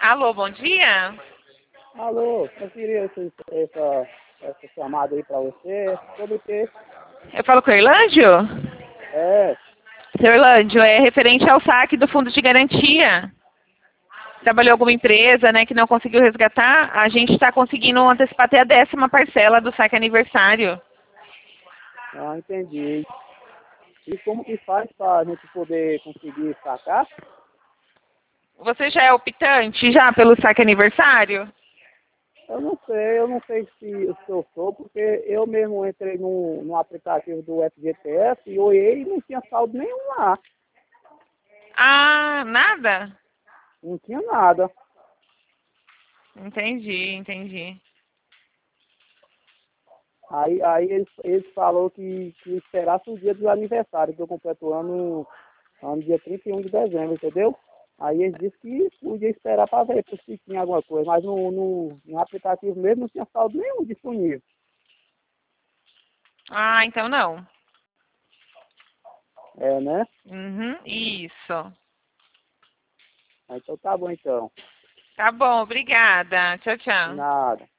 Alô, bom dia. Alô, eu queria essa chamada aí pra você. Sobre o quê? Eu falo com o Irlândio? É, Seu Irlândio, é referente ao saque do fundo de garantia. Trabalhou alguma empresa, né, que não conseguiu resgatar? A gente está conseguindo antecipar até a 10ª parcela do saque aniversário. entendi. E como que faz pra gente poder conseguir sacar? Você já é optante já pelo saque aniversário? Eu não sei se eu sou, porque eu mesmo entrei no aplicativo do FGTS e olhei e não tinha saldo nenhum lá. Ah, nada? Não tinha nada. Entendi. Aí eles falou que esperasse o dia do aniversário, que eu completo ano dia 31 de dezembro, entendeu? Aí eles disseram que podia esperar para ver se tinha alguma coisa, mas no aplicativo mesmo não tinha saldo nenhum disponível. Ah, então não. É, né? Uhum, isso. Então tá bom então. Tá bom, obrigada. Tchau, tchau. Nada.